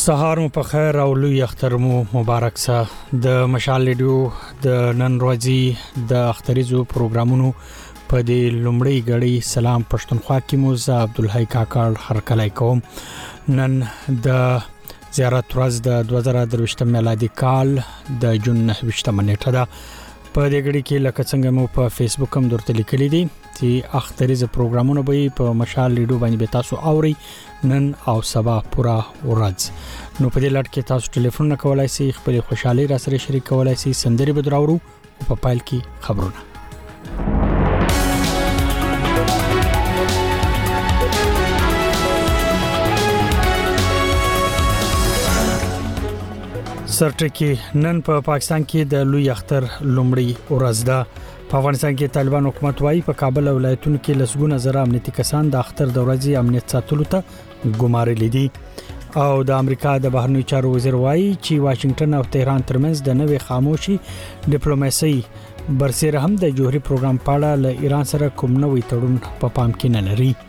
سهار مو په خیر او لوی اختر مو مبارک سه د مشال ریډیو د نن ورځې د اختریزو پروګرامونو په دې لومړی غړي سلام پښتونخوا کې مو ز عبدالحی کاکړ هرکلای کوم نن د زیارت ورځ د 2023 میلادي کال د جون 9 نیټه ده په دې غړي کې لکه څنګه مو په فیسبوک هم درته لیکلي دي چې اختریزو پروګرامونه به په مشال ریډیو باندې به تاسو اوري نن او سبا پورا ورځ نو په دې لړ کې تاسو ټلیفون کولای شئ خپل خوشحالي را سره شریک کولای شئ سندري بدراورو او په پایل کې خبرونه سرټکی نن په پاکستان کې د لوی اختر لومړی ورځ ده په افغانستان کې طالبان حکومت وايي په کابل ولایتونو کې لسګونه زره امنیتي کسان د اختر د ورځې امنیت ساتلو ته ګمارلي دي او د امریکا د بهرنیو چارو وزیر وايي چې واشنگټن او تهران ترمنځ د نوې خاموشي ډیپلوماسي برسېره هم د جوهري پروګرام په اړه له ایران سره کوم نوې تړون په پام کې نه لري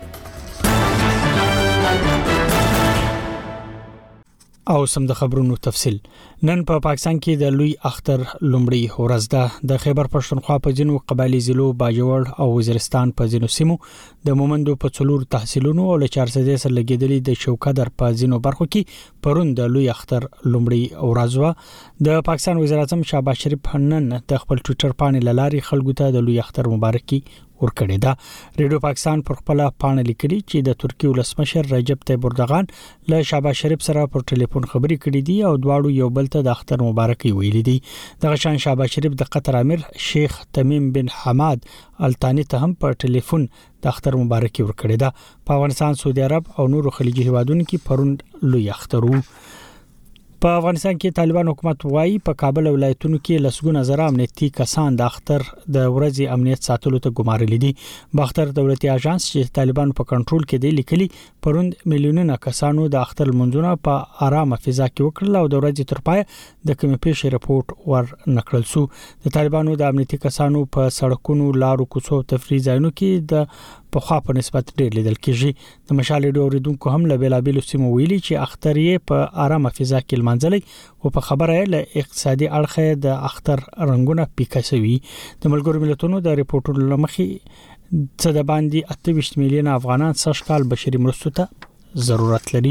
او سم د خبرونو تفصيل نن په پاکستان کې د لوی اختر لومړی ورځ ده د خیبر پښتونخوا په ځینو قبایلی ضلعو باجوړ او وزیرستان په ځینو سیمو د مومندو په څلور تحصیلونو او له 400 سره لګیدلې د شوکادر په ځینو برخو کې پرون د لوی اختر لومړی ورځ و د پاکستان وزیر اعظم شهباز شریف نن د خپل ټوئیټر باندې لاري خلکو ته د لوی اختر مبارکي ورکړی دا ریډیو پاکستان پر خپل پاڼه لیکلي چې د ترکیه ولسمشر رجب طیب اردوغان له شهباز شریف سره پر ټلیفون خبري کړې دي او دواړو یو بل ته د اختر مبارکي ویلي دي د شان شهباز شریف د قطر امیر شیخ تمیم بن حماد التانی ته هم پر ټلیفون د اختر مبارکي ورکړی دا په افغانستان سعودي عرب او نورو خلیجي هیوادونو کې پرون لوی اختر په افغانستان کې طالبان حکومت وايي په کابل ولایتونو کې لسګونه زره امنیتي کسان د اختر د ورځې امنیت ساتلو ته ګمارلي دي باختر دولتي اژانس چې طالبان په کنټرول کې دی لیکلي پروند میلیونونه کسانو د اختر منځونه په آرامه فضا کې وکړل او د ورځې تر پای د کمی پیښې رپورت ور نکړل سو د طالبانو د امنیتي کسانو په سړکونو لارو کوڅو تفریح ځایونو کې د په خوا په نسبت ډیر لیدل کېږي د مشال ډیو اوریدونکو هم له بیلابیلو سیمو ویلي چې اختر یې په آرامه فضا کې منځلي او په خبره له اقتصادي اړخه د اختر رنگونه پیکه شوی د ملګرو ملتونو د ریپورتونو لمخې څه د باندې 28 میلیون افغانان سږکال بشري مرستو ته ضرورت لري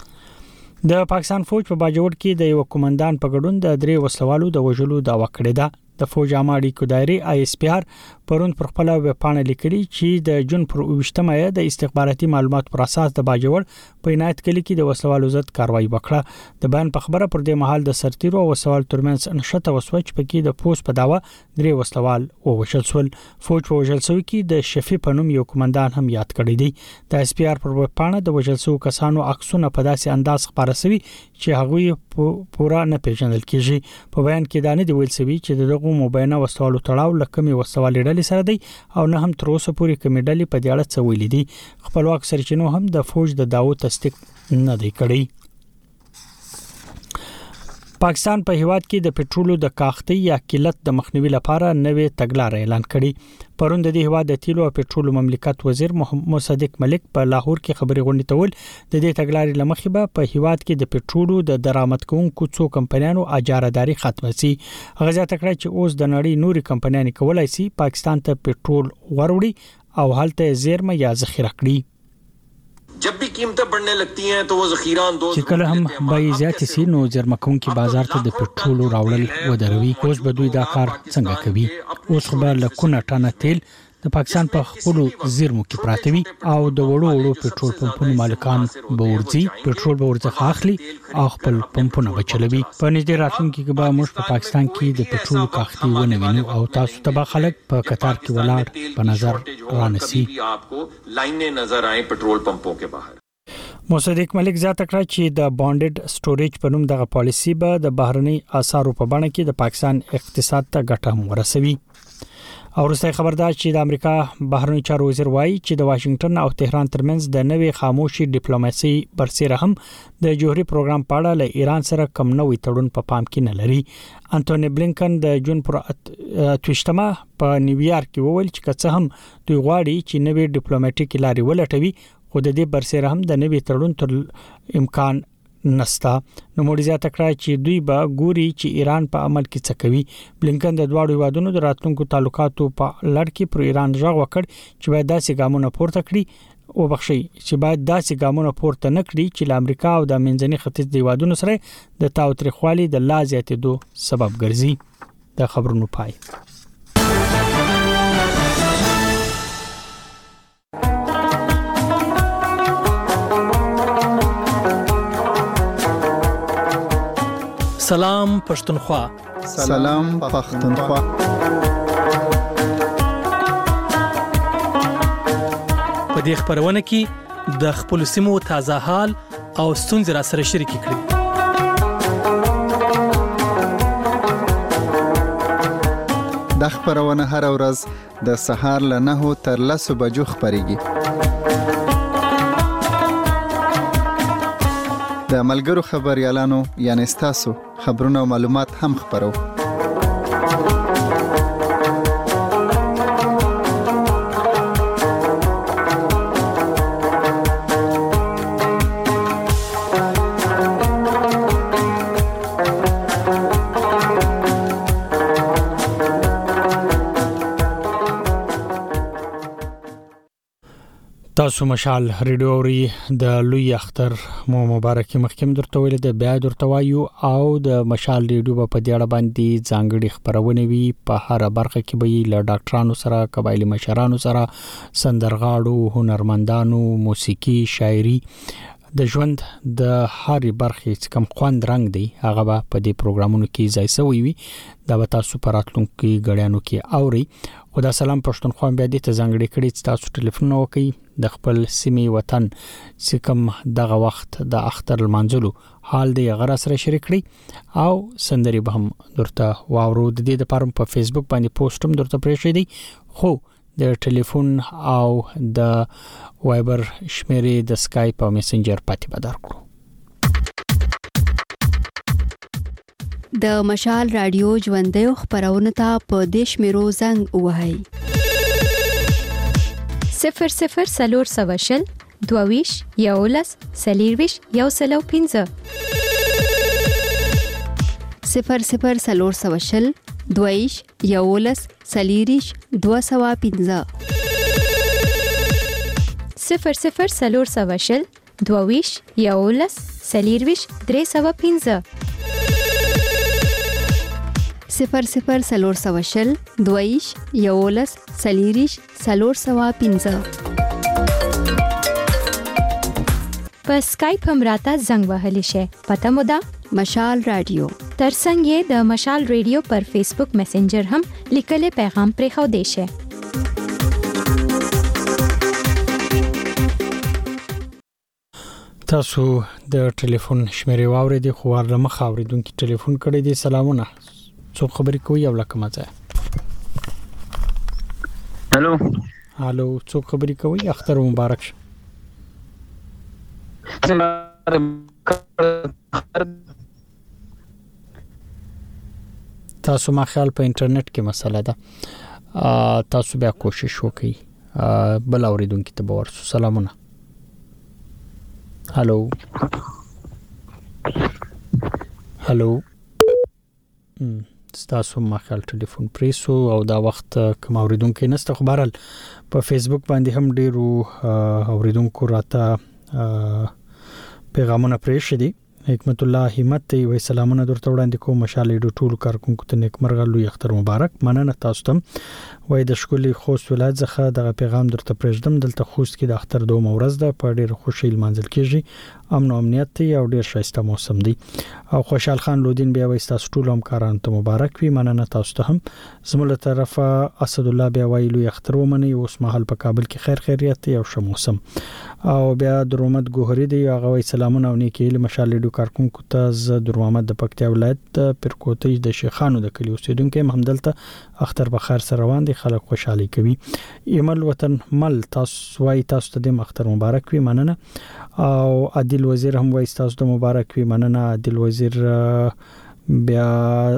د پاکستان فوج په باجوړ کې د یو کمانډان په ګډون د درې وسلوالو د وژلو دعوا کړې ده د فوج عامه اړیکو دایره آی اس پی آر پرون پر خپل ویب پاڼه لیکلي چې د جون پر 28مه د استخباراتي معلومات پر اساس د باجوړ په عنایت کلی کې د وسلوالو ضد کاروایی وکړه د بیان په خبره پر دې مهال د سرتیرو او وسوال ترمنځ نشته وسوچ پکې د پوس په داوا درې وسلوال ووشل سول فوج په وژل سوي کې د شفیع پنوم یو کمانډان هم یاد کړی دی د اس پی آر پر ویب پاڼه د وژل سوي کسانو عکسونه په داسې انداز خبره سوي چې هغه پورا نه پیژندل کیږي په بیان کې دانه دی ویل سوي چې دغه مبینه وسوالو تړاو لکمې وسوال ډلې سره دی او نه هم تر اوسه پورې کمی ډلې په دې اړه څه ویلي دي خپلواک سرچینو هم د فوج د داو تصدیق نه دی کړی پاکستان په هیواد کې د پټرولو د کاختي یا قلت د مخنیوي لپاره نوې تګلارې اعلان کړي پرون د هیواد د تیلو او پټرولو مملکت وزیر محمد صادق ملک په لاهور کې خبري غونډه تول د دې تګلارې لمخې به په هیواد کې د پټرولو د درآمد کوونکو څو کمپنیانو اجارهداري ختمه شي غزا تکړه چې اوس د نړۍ نوري کمپنیانې کولای شي پاکستان ته پټرول وروړي او هلته زیرمه یا ذخیره کړي जब भी कीमतें बढ़ने लगती हैं तो वो ज़खीरा अंदोज़ چې کله هم بای زیات سي نو زیرمکون کې بازار ته د پټرولو راوړل ودروي اوس به دوی دا کار څنګه کوي اوس خبر لکونه ټانه تیل د پاکستان په خپل زیرمو کې پراته وي او د وړو پټرول پمپونو مالکان به ورځي پټرول به ورڅخه اخلي او خپل پمپونه بچلوي په نږدې راتلونکي کې به موږ په پاکستان کې د پټرول کاختي ونه وینو او تاسو ته به خلک په قطار کې ولاړ په نظر رانسي आपको लाइनें नजर आए पेट्रोल पंपों के बाहर مصدق ملک زیاته کړه چې د بانډډ سټوریج په نوم دغه پالیسی به د بهرني اسعارو په بڼه کې د پاکستان اقتصاد ته ګټه هم ورسوي او وروسته خبردار چې د امریکا بهرنی چارو وزیر وایي چې د واشنگټن او تهران ترمنځ د نوې خاموشي ډیپلوماسي برسېره هم د جوهري پروګرام په اړه له ایران سره کم نوې تړون په پام کې نه لري انټونی بلینکن د جون پر 28مه په نیویارک کې وویل چې که هم دوی غواړي چې نوې ډیپلوماټیک لارې ولټوي خو د دې برسېره هم د نوې تړون تر امکان نستا. نو موږ زیاته کړای چې دوی به ګوري چې ایران په عمل کې څه کوي. بلینکن د دواړو هیوادونو د راتلونکو تعلقاتو په لړ کې پر ایران ژغ وکړ چې باید داسې ګامونه پورته کړي او بخښي چې باید داسې ګامونه پورته نه کړي چې له امریکا او د منځني ختیځ د هیوادونو سره د تاوتریخوالي د لا زیاتېدو سبب ګرځي. د خبرونو پای. سلام پښتونخوا. سلام پښتونخوا. په دې خبرونه کې د خپل سیمو تازه حال او ستونزې را سره شریک کړئ. د خبرونه هر ورځ د سهار له 9 تر 10 بجو خبريږي. د ملګرو خبريالانو یعنی تاسو خبرونه او معلومات هم خبرو. تاسو مشال ریډیو اوري د لوی اختر مو مبارکي مخکم درته ویل د بیا درته وایو او د مشال ریډیو په دې اړه باندې ځانګړي خبرونه وي. په هر برخه کې به له ډاکټرانو سره، قبایلی مشرانو سره، سندرغاړو، هنرمندانو، موسیقي، شاعري د ژوند د هر برخې کم خوند رنگ دی هغه په دې پروګرامونو کې ځای سوی وي. دا به تاسو په راتلونکو غړیانو کې اوري. خدا سلام پښتونخوا بیا دې ته ځانګړي کړي چې تاسو ټلیفون وکړئ د خپل سیمې وطن سکم دغه وخت د اختر المنزلو حال دی غره سره شریک کړئ او سندري به هم درته واورو. د دې لپاره په فیسبوک باندې پوسټ هم درته پرېښی دی، خو د ټلیفون او د وایبر شمیرې د اسکایپ او میسنجر پاتې بدر کړو. د مشال رادیو ژوندۍ خبرونه ته په دیش میرو زنګ وهاي 00 سلور سواشل دوویش یولس سلیرویش یوسلو 15 00 سلور سواشل دویش یولس سلیریش 215 00 سلور سواشل دوویش یولس سلیرویش 315 00 سلور سواشل دویش یولس سلیریش 315 په اسکایپ هم راته زنګ وهلی شي. پته مو ده مشال رادیو. ترڅنګ یې د مشال ریډیو پر فیسبوک میسنجر هم لیکل پیغام پرې خو دی شي. تاسو د ټلیفون شمیرې واورې دي خو ورله مخ اوریدونکو ټلیفون کړی دی. سلامونه، څوک خبرې کوي او لکه مزه؟ هالو څوک خبرې کوي؟ اختر مبارک شه. تاسو ما خیال په انټرنیټ کې مسله ده، تاسو بیا کوشش وکړئ بل اوریدونکو ته باور. سلامونه. هالو تاسو ما خیال ټلیفون پریسو او دا وخت کوم اوریدونکو نسته. خو بهرحال په فیسبوک باندې هم ډیرو اوریدونکو راته پیغامونه پریښي دي. حکمت الله همت ته وی سلامونه درته وړاندې کوم. مشال ډیو ټول کارکونکو ته نیکمرغه لوی اختر مبارک. مننه تاسو ته. وای د شکلې خوست ولایت څخه دغه پیغام درته پرېږدم. دلته خوست کې د اختر دوه ورځ ده، په ډیر خوشی منځل کېږي، امن او امنیت ته او ډیر ښایسته موسم دی. او خوشحال خان لودین بیا وای تاسو ټول همکارانو ته مبارک وي. مننه تاسو ته هم. زموږ له طرفه اسد الله بیا وای لوی اختر ومني. اوس مهال په کابل کې خیر خیریت او ښه موسم. او بیا درومت ګوهری دی هغه وای سلامونه او نیکی له مشال ډیو کارکونکو ته. ز درومت د پکتیا ولایت پرکوټی د شیخانو د کلی اوسیدونکو هم دلته اختر بخیر سره روان دي، خلک خوشحالي کوي. ایمل وطن مل تاسو وای تاسو ته د اختر مبارک وي. مننه. او عادل وزیر هم وای تاسو ته مبارک وي. مننه عادل وزیر. بیا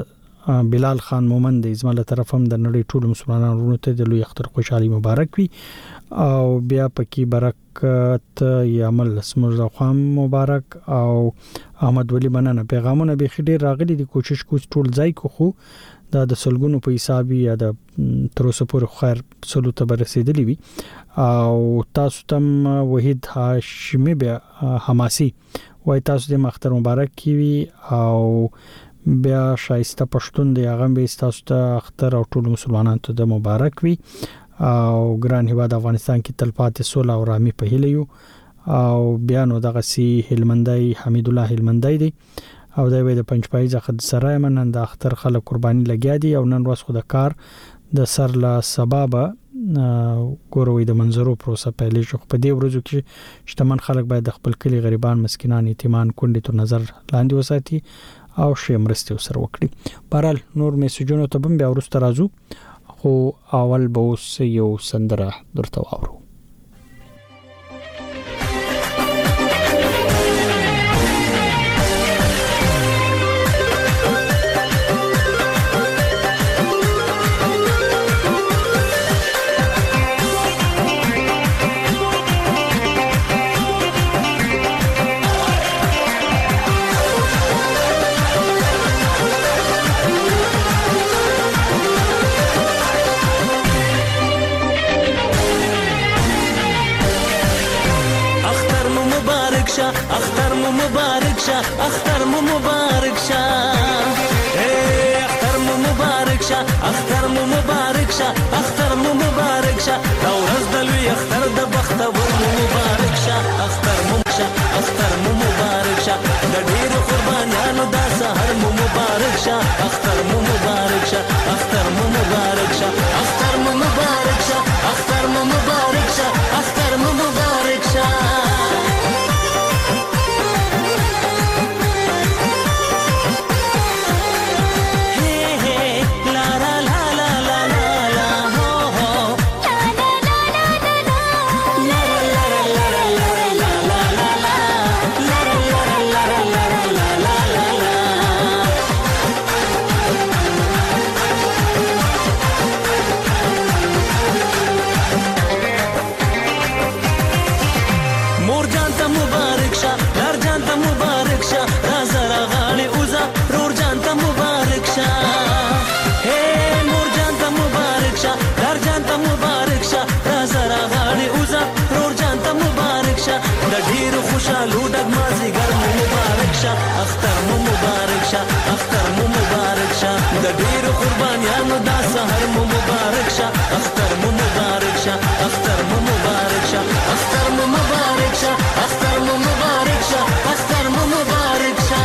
بلال خان مومند زموږ له طرف هم د نړۍ ټول مسلمانانو ورونو ته د لوی اختر خوشحالي مبارک وي او بیا پکې برکت یامل اسمر خام مبارک او احمد ولی مننه پیغامونه به خډیر راغلي دي کوشش کوم ټول ځای کو خو دا د سلګونو په حساب یا د تر اوسه پورې خیر سلو ته رسیدلی وي او تاسو تم وحید هاشمی بیا حماسي وای تاسو د اختر مبارک کیوي او بیا شایسته پښتون دی هغه به تاسو ته اختر او ټول مسلمانانو ته د مبارک وي او ګران هیواد افغانستان کې تلپاتې صلح او رامي په هیله یو او بیا نو دغه سی هلمندای حمید الله هلمندای دی او دا وې د پنځپای ځخه سره منن د اختر خلک قرباني لګیا دي او نن ورځ خو د کار د سر لا سبب ګوروي د منظرو پروسه پیلې شو په دې ورځو کې شتمن خلک باید خپل کلی غریبان مسکینان یتیمان کونډې تر نظر لاندې وساتي او شمرسته سره وکړي بهرال نور میسجونو ته بیا ورسته راځو خو اول به اوس یو سندره درته واورو اختر مو مبارک شه اختر مو مبارک شه اختر مو مبارک شه اختر مو مبارک شه اختر مو مبارک شه دا ورځ د لوی اختر د بختور مو مبارک شه اختر مو شه اختر مو مبارک شه د ډیرو قربانیانو دا سحر مو مبارک شه اختر مو مبارک شه اختر مو مبارک شه اختر مو مبارک شه اختر مو مبارک شه اختر مو مبارک شه خوشالو ډک مازیګر مو مبارک شه اختر مو مبارک شه اختر مو مبارک شه د ډیرو قربانیانو دا سحر مو مبارک شه اختر مو مبارک شه اختر مو مبارک شه اختر مو مبارک شه اختر مو مبارک شه اختر مو مبارک شه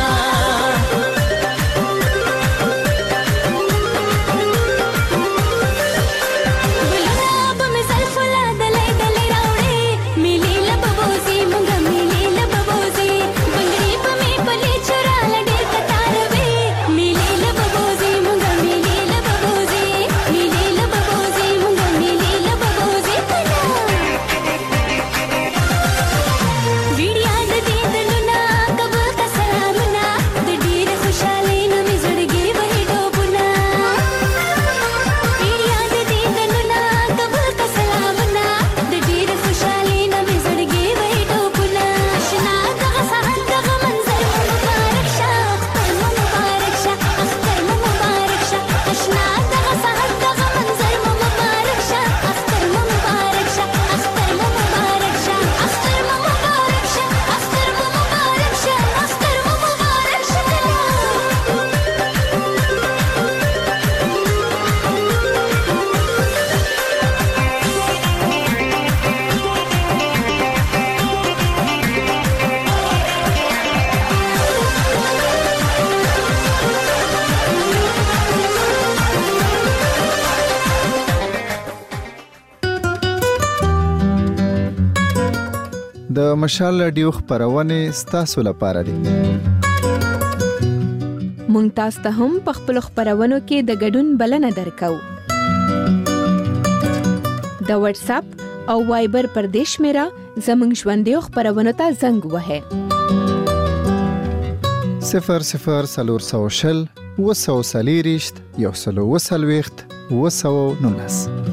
د مشال رادیو خبرونه ستاسو لپاره دي مونږ تاسو ته هم په خپل خبرونو کې د ګډون بلنه درکو د واتس اپ او وایبر پردیش میرا زمنګ ژوندې خبرونه ته زنګ وهه 00 صلور سوشل 240 140 219.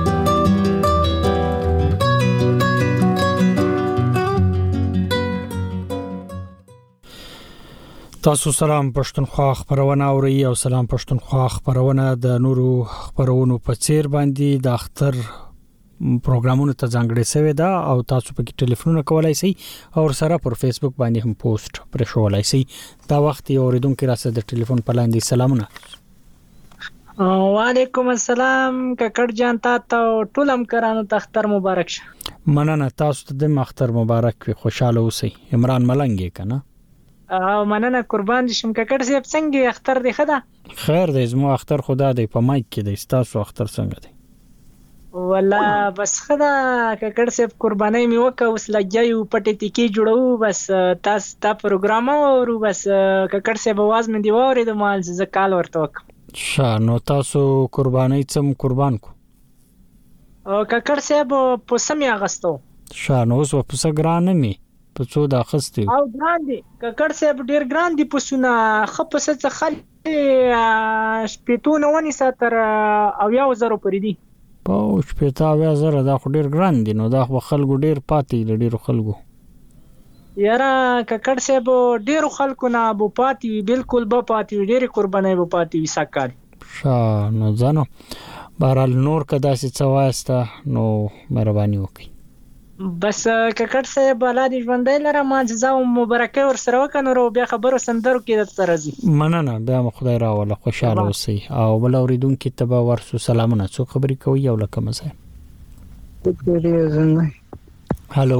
تاسو سلام پښتونخوا خبرونه اوري او سلام پښتونخوا خبرونه د نورو خبرونو په چیر باندې د اختر پروګرامونو ته ځانګړي شوی دا او تاسو په کې ټلیفونونه کولای شئ او سره پر فیسبوک باندې هم پوسټ پر شولای شئ دا وخت یو اوریدونکو راځي د ټلیفون په لاندې سلامونه وعلیکم السلام ککړ جان تاسو ټولم کرانو ته اختر مبارک شه مننه تاسو ته د اختر مبارک وي خوشاله اوسئ عمران ملنګ کنه او مننه قربان شم ککړ صاحب څنګه اختر دی خدا خیر دی زمو اختر خدا دی په مایک کې دی تاسو اختر څنګه دی ولا بس خدا ککړ صاحب قربانای می وکه اوس لګیو پټی ټکی جوړو بس تاسو تا پروګرام او بس ککړ صاحب आवाज مې دی وره د مال ز کال ورته وک نو تاسو قربانای څم قربان کو او ککړ صاحب په سمي اغستو نو اوس په سګران می په څو د اخستي او ګران دي ککړ صاحب ډیر ګران دي پسونه خپس څه خل شپېتونه ونی ساتر او 1000 پرې دي په شپېتا 1000 دا خو ډیر ګران دي نو دا خلکو ډیر پاتې ډیر خلکو یاره ککړ صاحب ډیر خلکو نه بو پاتې بالکل به پاتې ډیر قربانای به پاتې وساکال نو ځانو بهرال نور کدا سي څواسته نو مهرباني وکړئ بس ککړ صاحب الله دې ژوندۍ لره ما جزاو مبارکي ور سره وکنه بیا خبرو سندرو کې د ترازی مننه بیا خدای راوله خوشاله اوسئ او بل اوریدونکو ته به ورسو سلامونه څو خبرې کوي یو لکه مثلا هالو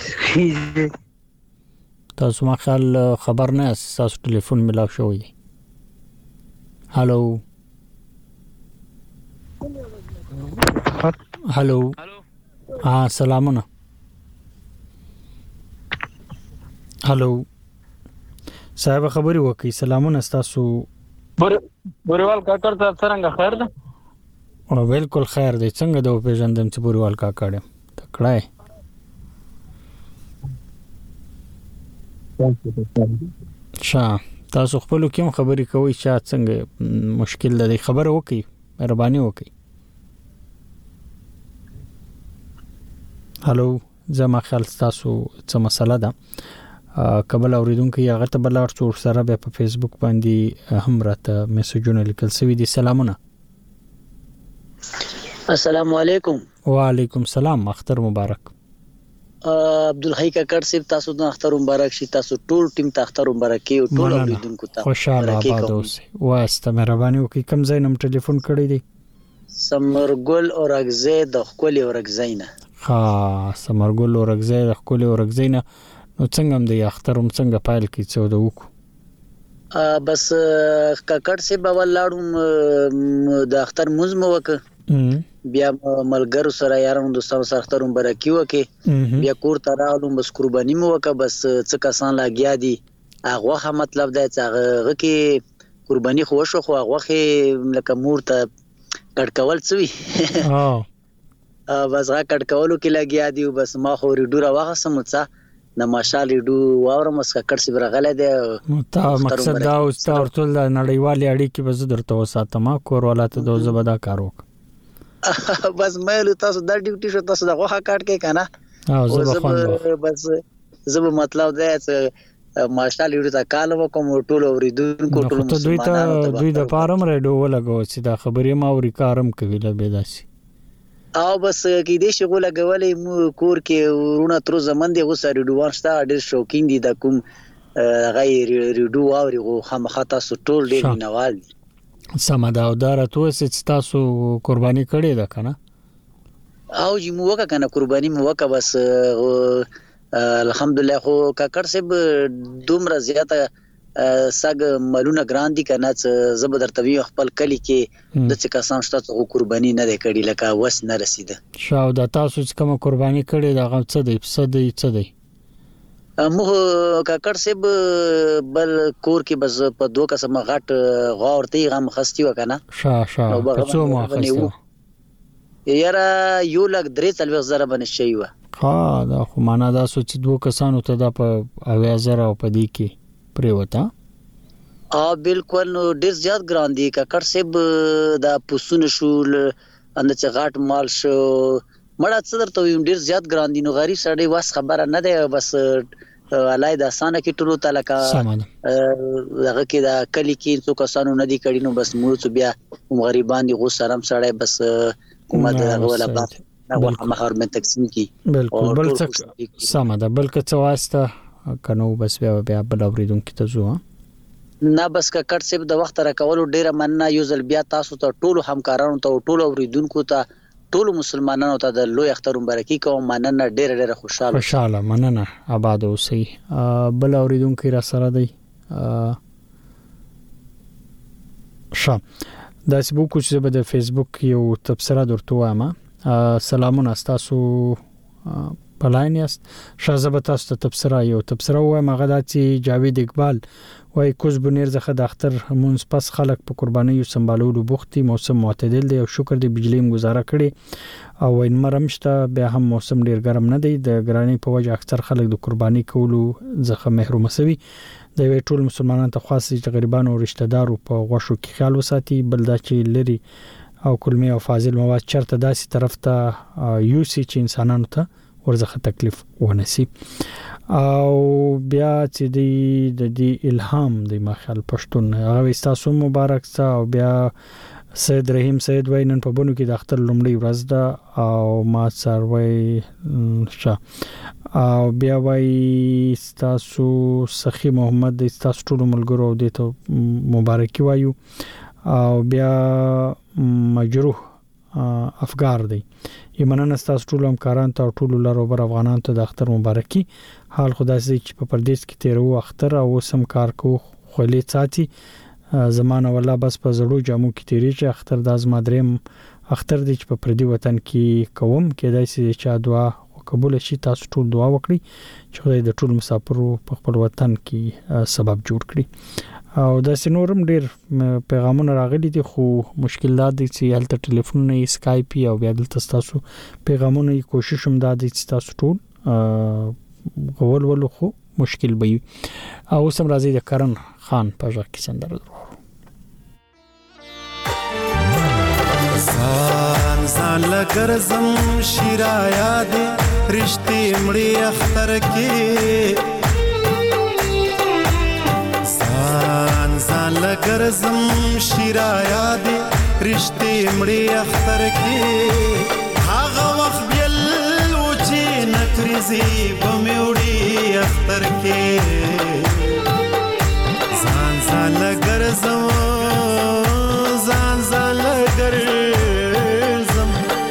تاسو ما خل خبر نه تاسو ټلیفون ملاو شوی دی هالو هالو سلامونه هالو صاحب خبري وکي سلامونه تاسو بوريوال کاکړ ته څنګه خیر ده او بالکل خیر دی څنګه د پیژندم چې بوريوال کاکړ تکړه تاسو خپل کوم خبري کوي چې څنګه مشکل ده خبر وکي مهرباني وکي هالو زما خیال تاسو څه مسله ده قبل اوریدونکو هغه ته بل ورڅور سره په فیسبوک باندې هم راته میسجونه لیکل سوي دي سلامونه السلام علیکم وعلیکم السلام اختر مبارک عبدالحی ککړ صاحب تاسو ته اختر مبارک شي تاسو ټول ټیم ته اختر مبارک او ټول اوریدونکو ته خوشاله آباد اوسئ واسته مهرباني وکړئ کوم ځای نم ټلیفون کړی دی سمرګل اورګزې د خپل اورګزینه سمرګل اورګزې د خپل اورګزینه نو څنګه هم د اخترم څنګه پایل کې څو د وکړو بس ککړ صاحب اول لاړم د اختر مزم وک بیا ملګرو سره یارانو دوستانو سره اختر مبارکي وکي بیا کور ته راغلم بس قرباني مو وک بس څه کسان لاګیا دي هغه مطلب دا چې هغه کې قرباني خو شو خو هغه لکه مور ته کټکول څوي بس هغه کټکولو کې لاګیا دي بس ما خو ریډو راوغسم څه د ماشال ریډو واورم اس ککړ سی برغله ده تا مقصد دا او ستا ورتل د نړیوالې اړیکې به زه درته وساتم کور ولاته د زبدا کارو بس مې تاسو د ډیوټي شو تاسو دغه کاټ کې کنه او بس زب مطلب دا چې ماشال ریډو تا کال وکم ټول اوریدونکو ټول مسلمانانو دوی د پارم ریډو ولګو چې دا خبرې ما اوري کارم کوي له بيداسي او بس کې دې شغله غولې مو کور کې ورونه تر زمن دی غوسه ریډوان شته ډېر شوکین دي د کوم غیر ریډو اوري غو خامخا تاسو ټول ډېر نوال سمدا او دارته چې تاسو قرباني کړې ده کنه او چې مو وکا کنه قرباني مو وکا بس الحمدلله خو ککړ سه دومره زیاته سګ مالونه ګران دي کنه چې زبردرتوی خپل کلی کې د څه کسان شته قرباني نه کړي لکه وس نه رسیده شاو د تاسو چې کوم قرباني کړي دا غو څه دی مو ککړ سه بل کور کې بس په دوه قسم غټ غورتي غم خستي وکنه شا په څو مو خستو یاره یو لک 3,000 باندې شي و دا خو معنا دا سوچ دوه کسانو ته دا په 80,000 او په دې کې پریوتا بالکل نو ډیر زیات ګران دي ککړ سیب د پوسونه شول اند چې غاټ مال شو مړه څه درته ویم ډیر زیات ګران دي نو غریب سړی واس خبره نه ده بس علای د اسانه کې ټولو تعالی کا هغه کې دا کلی کې څو کسانو نه دي کړي نو بس موږ بیا غریبان دي غو سرم سړی بس کومه دغه ولا با هغه مخار من تقسیم کی بالکل بل څه سم ده بلکې څه واسطه کنو بس بیا بل اوریدونکو ته زو نه بس ککړ سیب د وخت راکولو ډیره مننه یو ځل بیا تاسو ته ټولو همکارانو ته ټولو اوریدونکو ته ټولو مسلمانانو ته د لوی اختر مبارکي کوم مننه ډیره خوشاله مننه آباد اوسئ بل اوریدونکو را سره دی دا فیسبوک چې په فیسبوک یو تبصره درته وایم سلامونه تاسو په لاین یاست شازبه تاسو ته تبصره وایم هغه د جاوید اقبال وای کوز بنیر زخه د اختر مونږ پس خلک په قرباني سمبالولو بوختي موسم معتدل دی او شکر دی بجلی گزاره کړي او وین مرمشته بیا هم موسم ډیر ګرم نه دی د ګرانی په وجه اکثر خلک د قرباني کولو زخه محروم سوي د ټول مسلمانانو ته خاص چې غریبانو او رشتہ دارو په غوښو کې خیال وساتي بلدا چې لري او کلمي او فاضل مواد چرته داسي طرف ته یوسي چې انسانانو ته ورزخه تکلیف ونسی او بیا چې د الهام د مخال پښتون هغه تاسو مبارک سه او بیا سید رحیم سید وینن په بونو کې د اختر لومړی ورځ ده او ما سروي او بیا وای تاسو سخی محمد تاسو ټول ملګرو د ته مبارکي وایو او بیا مجروح افګار دی یمنن تاسو ټول همکاران ته ټول لارو بر افغانان ته د اختر مبارکي حال خدای چې په پردیس کې تیرو اختر او سم کار کو خولي ساتي زمانه والله بس په زړو جامو کې تیری چې اختر د از مادرم اختر دی چې په پردي وطن کې کوم کېدای شي چې دعا قبول شي تاسو ټول دعا وکړي چې خدای د ټول مسافرو په خپل وطن کې سبب جوړ کړي او د سينورم ډیر پیغامونه راغلي دي خو مشکلات دي چې هلته ټلیفون نه اسکایپ او بیا دلته تاسو پیغامونه کوشش هم دادي چې تاسو ټول غول ولو خو مشکل به او سم راځي د کرن خان په ځکه کې سندره ځان لګرزم شیرا یاد رښتې مړی اختر کې ځان لګرزم شیرا یاد رښتې مړی اختر کې هغه وخت بل و چې نکرزي بموړي اختر کې ځان لګرزم ځان لګرزم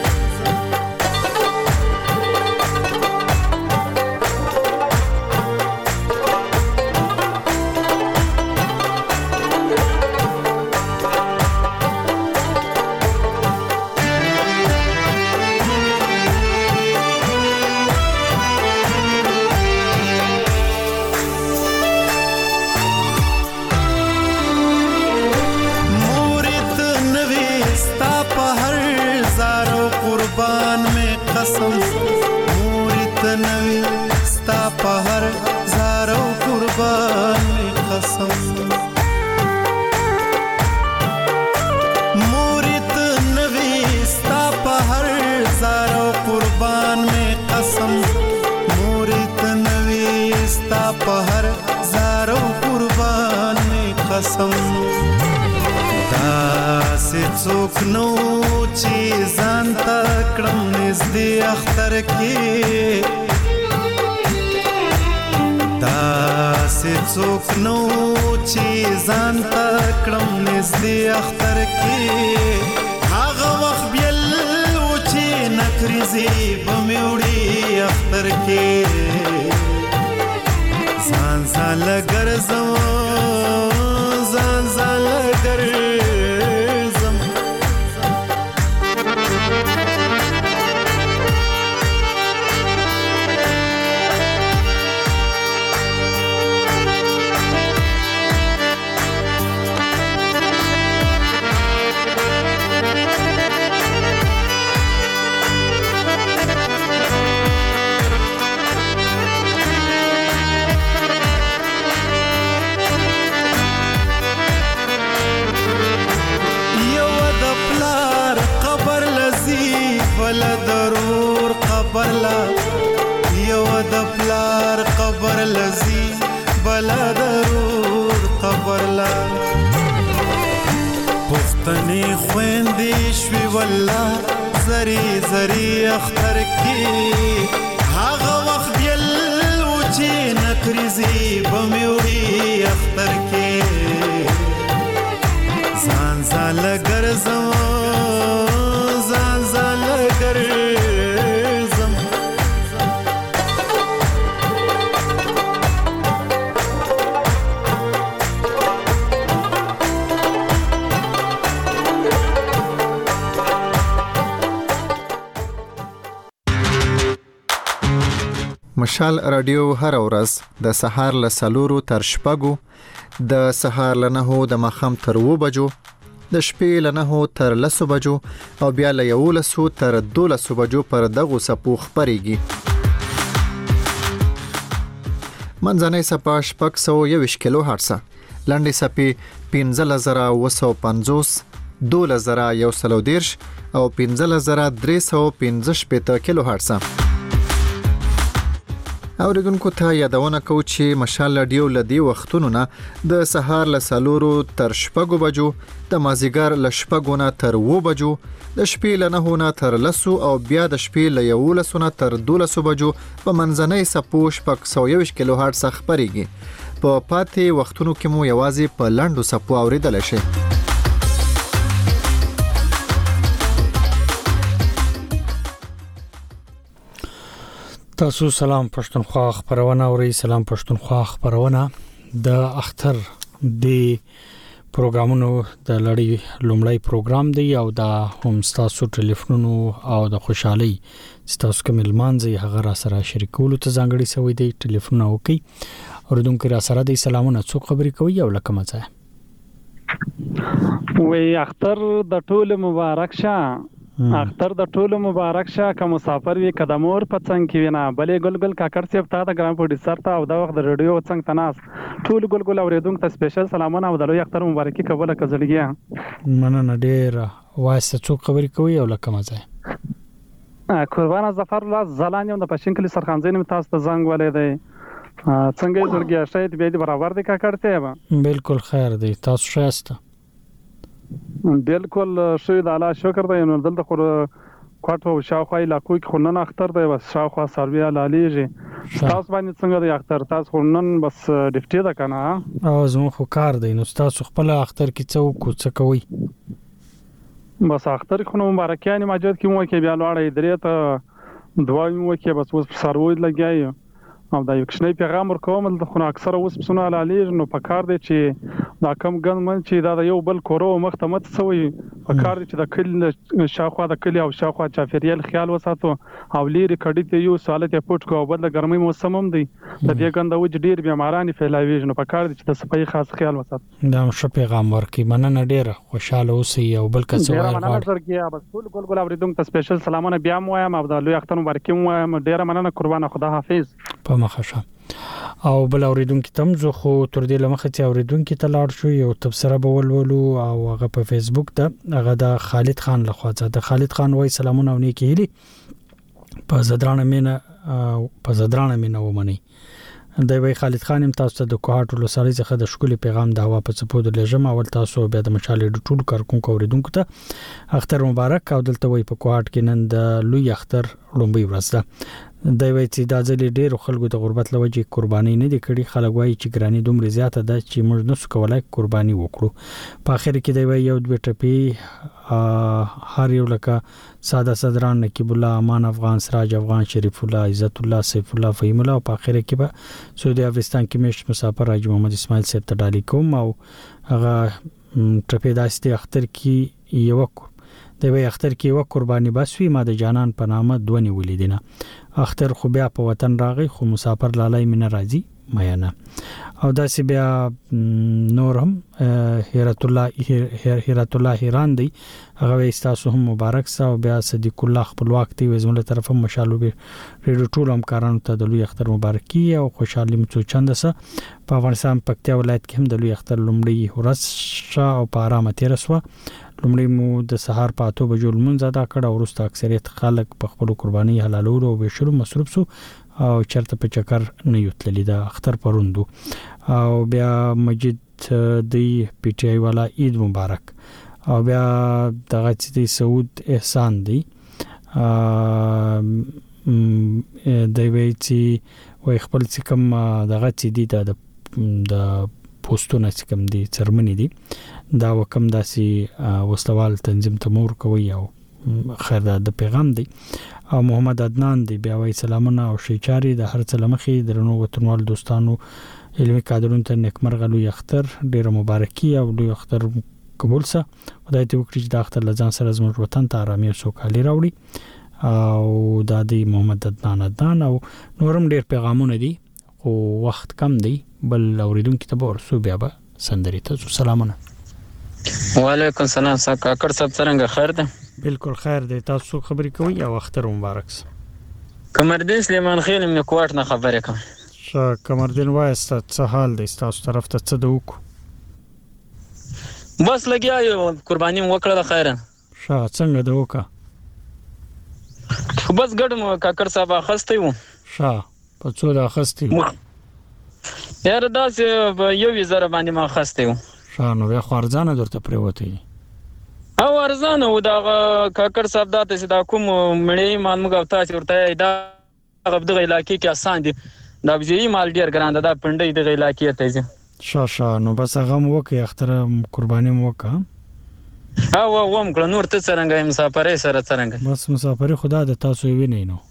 څوک نو چې ځان تکړم نږدې اختر کې داسې څوک نو چې ځان تکړم نږدې اختر کې هغه وخت بل و چې نکرزي بموړي اختر کې ځان لګرزم ځان لګرزم بل ضرور قبر لا یو د پلار قبر لزی بل ضرور قبر لا پختنی خويندې شوي والله زری زری اختر کی هغه وخت یل و چې نکریزي بمیوړي اختر کی ځان ځان ګرځم ځان ځان ګرځم مشال رادیو هر ورځ د سهار له 4 تر 6 د سهار له 9 د مخام تر 2 بجو د شپې له 9 تر 10 بجو او بیا له 11 تر 12 بجو پر دغه سپو خبريږي منځنۍ سپا شپږ 120 کیلو هرتز لنډي سپي 15950 12110 او 15315 کیلو هرتز اوریدونکو ته یادونه کو چې مشال رادیو لدی وختونو نه د سهار له 4 تر 6 بجو د مازیګر له 6 نه تر 2 بجو د شپې له 9 نه تر 10 او بیا د شپې له 11 نه تر 12 بجو په منځنۍ سپو 120 کیلو هرتز خبريږي په پاتې وختونو کې مو یوازې په لاندو سپو اوریدل شي تاسو سلام پښتونخوا خبرونه او سلام پښتونخوا خبرونه د اختر د پروګرامونو د لړۍ لومړی پروګرام دی او د هم تاسو ټلیفونونو او د خوشحالي تاسو کوم ملمانځي هغه را سره شریکولو ته ځانګړي سوي دی ټلیفون او کی اوردونکو را سره د سلامونه څو خبري کوي او لکه مزه وی اختر د ټول مبارک شه اختر د ټولو مبارک شه که مسافر وي که د مور په څنګ کې وي نه بلې ګلګل کاکړ صاحب ته د ګرام پروډوسر ته او د وخت د ریډیو څنګ ته ناست ټول ګلګل اوریدونکو ته سپیشل سلامونه او د لوی اختر مبارکي قبوله که زړګیه مننه ډېره واسه څو خبرې کوي او لکه مزه قربان ظفر الله زلان یم د پښین کلی سرخانځین می تاسو ته زنګ ولې دی څنګه زړګیه شاید به دې برابر دی کاکړ صاحب بالکل خیر دی تاسو شاسته بالکل شوی د الله شکر دی نو دلته خو کوټ او شاوخوا علاقو کې خنن اختر دی بس شاوخوا سروي لالیږي تاسو باندې څنګه دی اختر تاسو خنن بس ډیفټي ده کنه او زمو خو کار دی نو تاسو خپل اختر کې څه کوي بس اختر خو مبارکیان ماجد کې مو کې بیا لوړې درې ته دعا مو کې بس اوس سروي لګیای او دا یو کښنی پیغام ورکوم د خو اکثره اوس پسونه لالیږي نو په کار دی چې دا کم ګن من چې دا یو بل کورو مختمت سوی په کار دی چې د کل شاخوا د کلی او شاخوا چافریال خیال وساتو او لري کډی ته یو سوالت پټ کو بل د ګرمۍ موسم هم دی د دې ګنده وج ډیر بیمارانی فعلاوي نو په کار دی چې د صفای خاص خیال وساتو دا مشه پیغام ورکي مننه ډیر خوشاله اوسئ او بل کس ورغړ بس ټول ګل اوریدونکو ته سپیشل سلامونه بیا مو وایم او د لوی اختر مبارکي مو وایم ډیر مننه قربان خدا حافظ په مخشه او بل اوریدونکو تم زه خو تر دې لمخه چې اوریدونکو ته لاړ شو یو تبصره بولولو او هغه په فیسبوک ته هغه د خالد خان لخوا د خالد خان وای سلامونه او نیکی هلي په زدرانه مینه ومني د وی خالد خان هم تاسو ته د کوهاټ ولسوالۍ څخه د شکل پیغام د هوا په څپو د لجم اول تاسو بیا د مشالې د ټول کارکونکو اوریدونکو ته اختر مبارک او دلته وی په کوهاټ کې نن د لوی اختر لومبي ورځ ده د وی چې د ځلې ډېر خلکو د غربت لوجې قرباني نه دي کړې خلک وایي چې ګرانی دومره زیاته ده چې موږ نسو کولای قرباني وکړو په اخر کې دی وی یو د ټپی هر یو لکه ساده صدران نقیب الله امان افغان سراج افغان شریف الله عزت الله سیف الله فهیم الله په اخر کې به سعودي عربستان کې مش مسافر حاجی محمد اسماعیل صاحب ته ډالۍ کوم او هغه ټپی داسې اختر کې یو د وی اختر کې یو قرباني بسوي ما د جانان په نامه دونی ولیدنه اختر خو بیا په وطن راغی خو مسافر لالای من راضي میانه او داسې بیا نور هم هیرت الله هیران دی هغه استاسو هم مبارک سا او بیا صدیق الله خپلواک دی زموږ طرفه مشالو به ریډیو ټول هم کارانو ته د لوی اختر مبارکي او خوشحالي مو چند سه په افغانستان پکتیا ولایت کې هم د لوی اختر لومړی ورځ او په آرامه تیر سو لومړی مو د سهار په 8 بجو لمونځ ادا کړ او وروسته اکثریت خلک په خپل قرباني حلالولو او بشرو مصروف سو او چرته په چکر نه یوتللی دا اختر پروندو او بیا مسجد دی پی ټی آی والا عید مبارک او بیا دغه چې سعود احسان دی د ویچی وای خپل چې کوم دغه چې دی د پوسټونه چې کوم دي چرمنې دي دا وکم داسي وسلوال تنظیم تمور کوي او خیر د پیغام دی او محمد عدنان دی بیا وای سلامونه او شیچاري د هر څه لمخې درنو وطنوال دوستانو علمي کادرونو ته نیکمرغه لوی اختر ډیره مبارکي او لوی اختر قبول سه خدای ته وکړي چې د اختر لزان سره زموږ وطن ته آرامي او سوکالي راوړي او د دې محمد عدنان او نورم ډیر پیغامونه دي او وخت کم دی بل اوریدونکو ته ورسو بیا به سندري ته سلامونه وعلیکم السلام کاکړ صاحب څنګه خیر ده بالکل خیر دی تاسو خبرې کوي او اختر مبارک کمردین سلیمان خیل من کوټ نه خبرې کوم کمردین وایست څه حال دی تاسو طرف ته څه دوک بس لګیا یو قرباني وکړه خیره څنګه دوکا بس ګډم کاکړ صاحب اخستې و په څو دا اخستې یاره داسې یو وزره باندې ما اخستې و نو بیا خو ارزانه درته پریوتی او ارزانه و دا کاکړ صاحب دا ته دا کوم مړی مال موږ تاسو ورته دا دغه علاقې کې آسان دي دا بجې مال ډیر ګران ده دا پندې دغه علاقې ته ځي نو بس هغه مو کې اختر قرباني مو وکړه او کړه نور ته څنګه مسافرې سره څنګه بس مسافرې خدا د تاسو یې ویني نو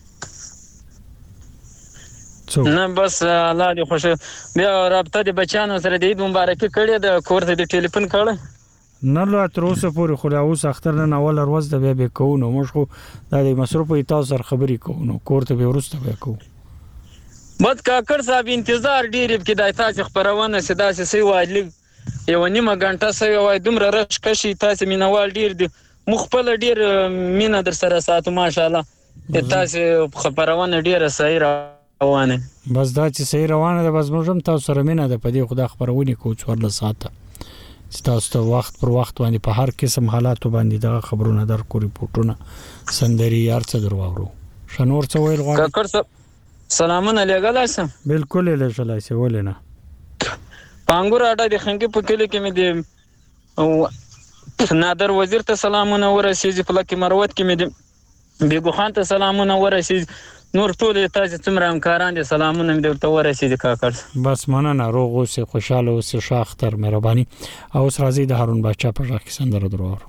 نه بس الله دې خوش بیا رابطه د بچانو سره د عید مبارکي کړې د کور ته د ټلیفون کړه نه لا تر اوسه پورې خو اوس اختر نه اول ورځ د بیا به کوو نو موږ خو د مصروف تاسو سره خبرې کوو نو کور ته به ورسته به کوو بد کاکړ صاحب انتظار ډیر کې د تاسو خبرونه سدا سي وایي یو نیمه غنټه سوي وای دومره رش کشي تاسو مینوال ډیر دي مخبل ډیر مینا در سره ساتو ماشاءالله تاسو خبرونه ډیره صحیح روانه بس دا چې صحیح روانه ده بس موږ هم تاسو سره مینا ده په دې خدا خبرونه کوو څورله ساته تاسو ته وخت پر وخت باندې په هر قسم حالاتو باندې دا خبرونه درکو ریپورتونه سندري یار څه درواورو شنور څه ویل غواړم کاکړ صاحب سلامونه لګلاسم بالکل لګلاسه ولنه پانګور اډه د خنګي په کلی کې مې د نادر وزیر ته سلامونه ورسېږي په لکه مروت کې مې د بیګو خان ته سلامونه ورسېږي نور ټول تاسو څومره همکاران دي سلامونه مې ورته ورسېږي کاکړ بس مننه روغ اوسې خوشاله اوسې شاختر مهرباني او اوس راځي د هارون بچا په ځای کې سندره درو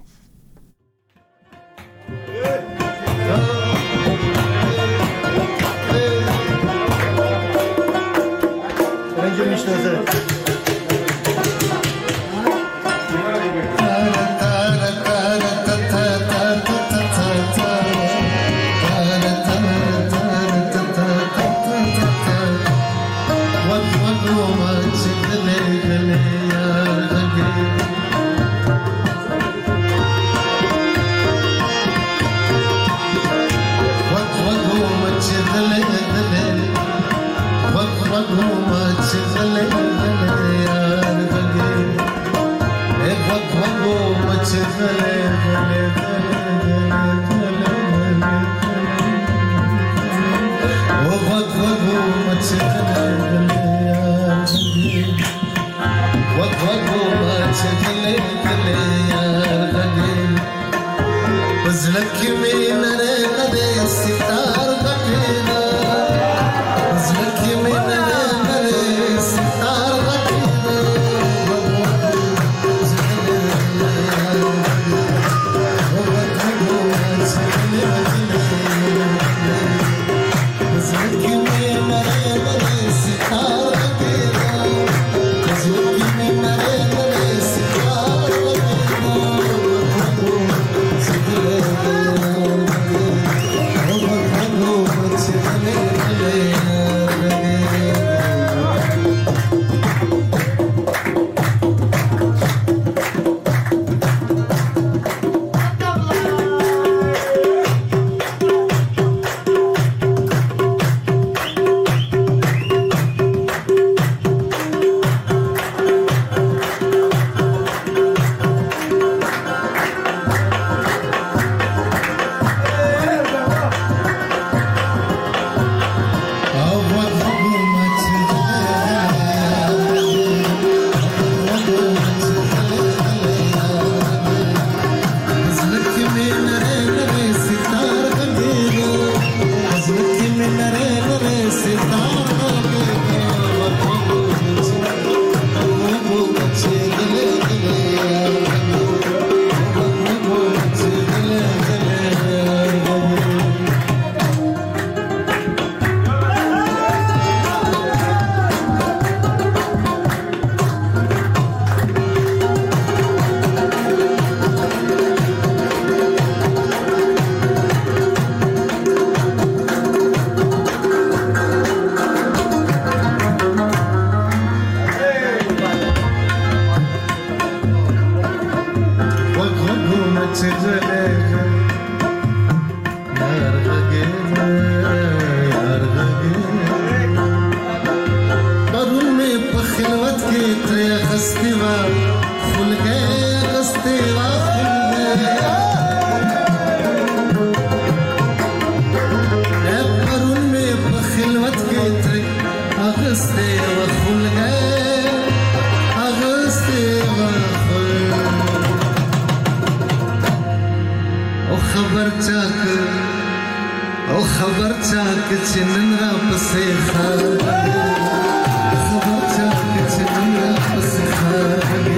او خبر چا کې چنن را پسې خار خبر چا کې چنن را پسې خار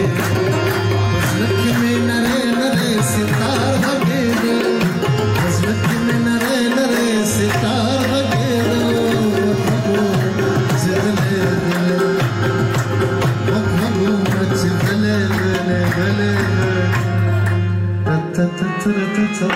لکه مې نره نره ستار هګې لکه مې نره نره ستار هګې زدلې وکړو مچ دلې دلې تا تا تا تا